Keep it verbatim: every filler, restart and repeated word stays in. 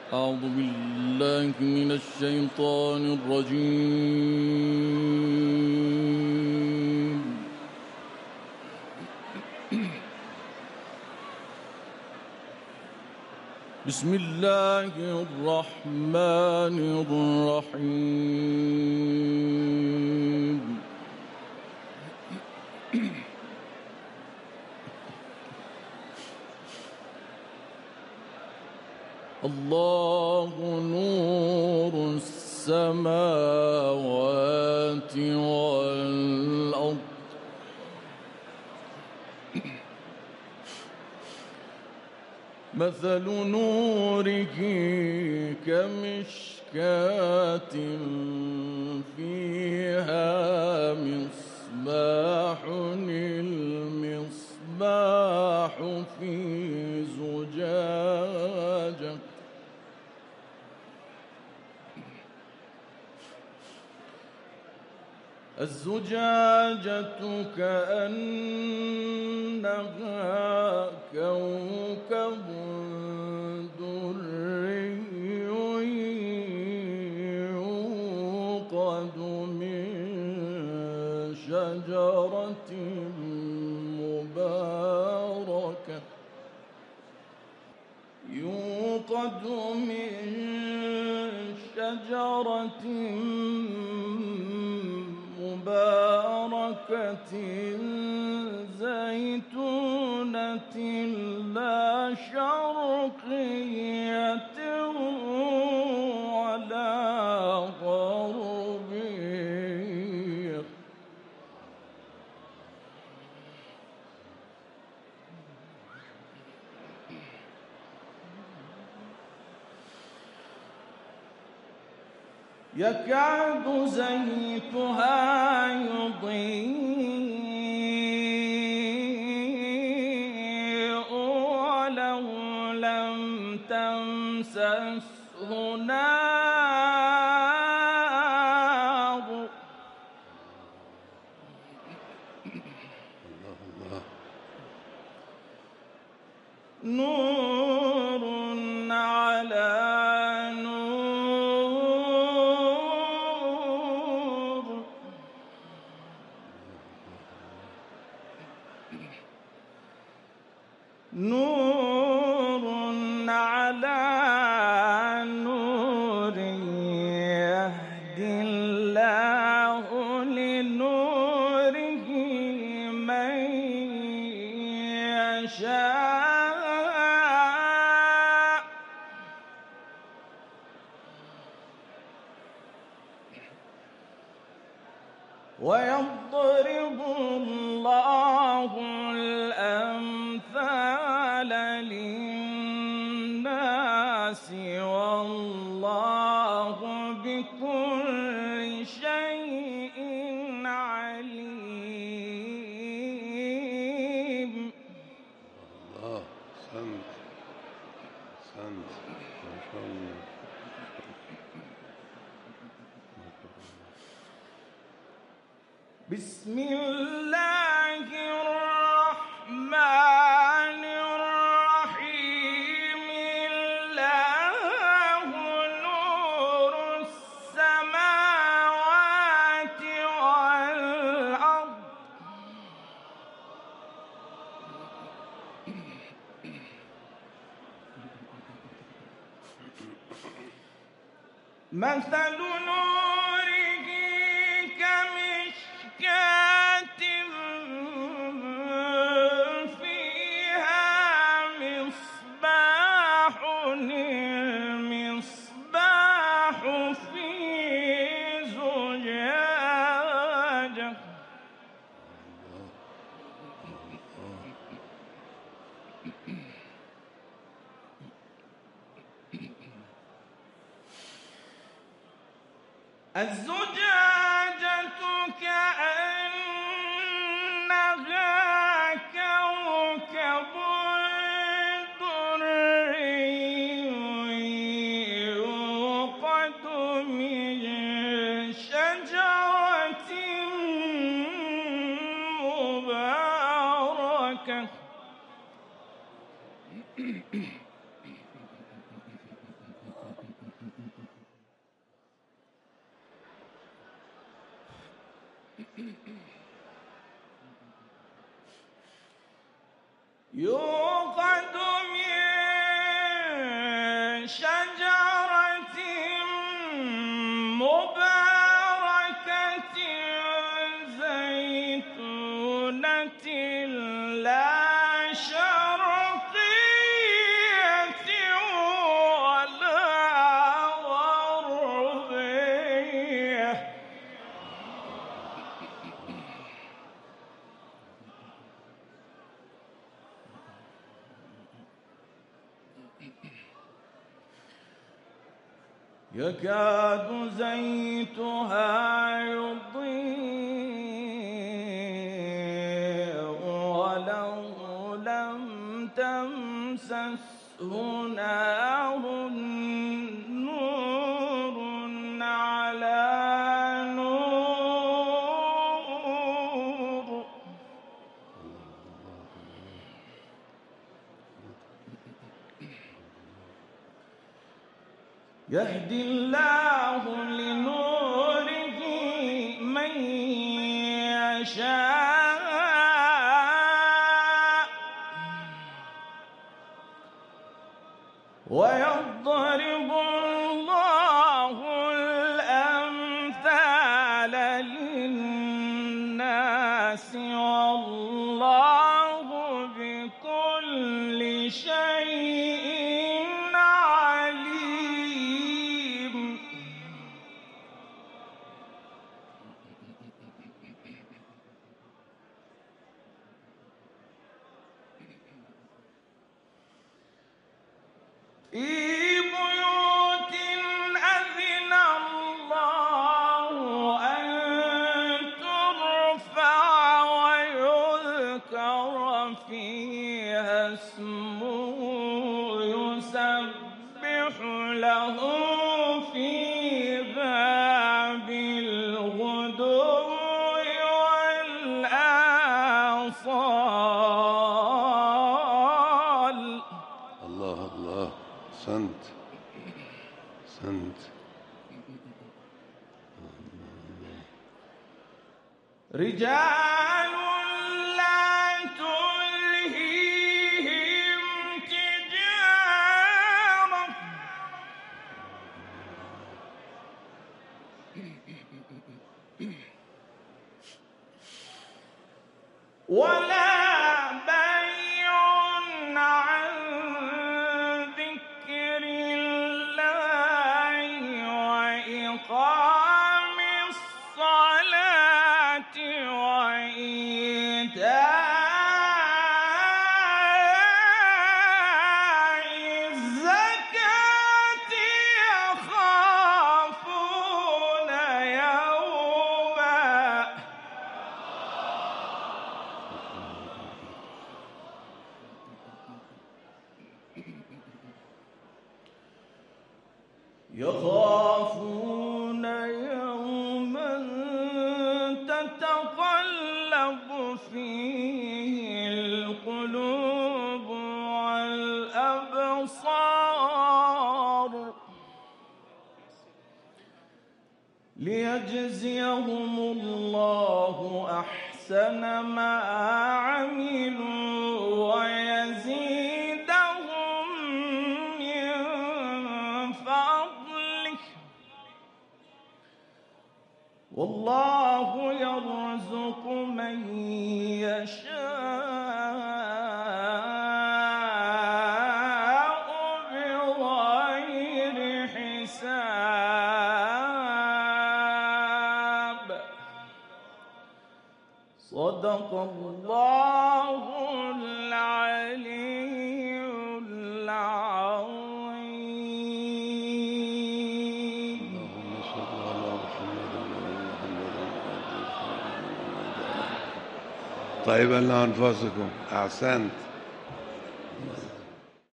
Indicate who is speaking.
Speaker 1: أعوذ بالله من الشيطان الرجيم. بسم الله الرحمن الرحيم. الله نور السماوات والأرض مثل نوره كمشكاة فيها مصباح المصباح في زجاجة الزجاجة كأنها كوكب دري يوقد من شجرة مباركة يوقد من شجرة مباركة زيتونة لا شرقية ولا غربية يكاد زيتها يضيء ولو لم تمسسه نار نور على نور على نور يهدي الله لنوره من يشاء ويضرب الله الأمثال للناس والله بكل شيء عليم.
Speaker 2: الله أحسنت أحسنت ما شاء الله.
Speaker 1: بسم الله الرحمن الرحيم. الله نور السماوات والأرض مثل نوره كمشكاة فيها مصباح المصباح في زجاجة الزجاجة كأنها كوكب دري يوقد من شجرة مباركة يوقد من شجرة مباركة زيتونة لا شرقية ولا غربية يكاد زيتها يضيء ولو لم تمسسه نار نور على نور يهدي الله لنوره من يشاء ويضرب الله الأمثال للناس والله بكل شيء عليم. في بيوت أذن الله أن ترفع ويذكر فيها اسمه يسبح له فيها بالغدو والآصال.
Speaker 2: الله الله سنت سنت
Speaker 1: رجال لا تلهيهم تجارة ولا بيع عن ذكر الله وإقام الصلاة وإيتاء الزكاة يخافون يوما يخافون يوما تتقلب فيه القلوب والأبصار ليجزيهم الله أحسن ما عملوا ويزيدهم من فضله والله يرزق من يشاء بغير حساب. صدق الله العلي العظيم.
Speaker 2: اللهم صل على محمد وعلى محمد. طيبا لأنفسكم. أحسنت.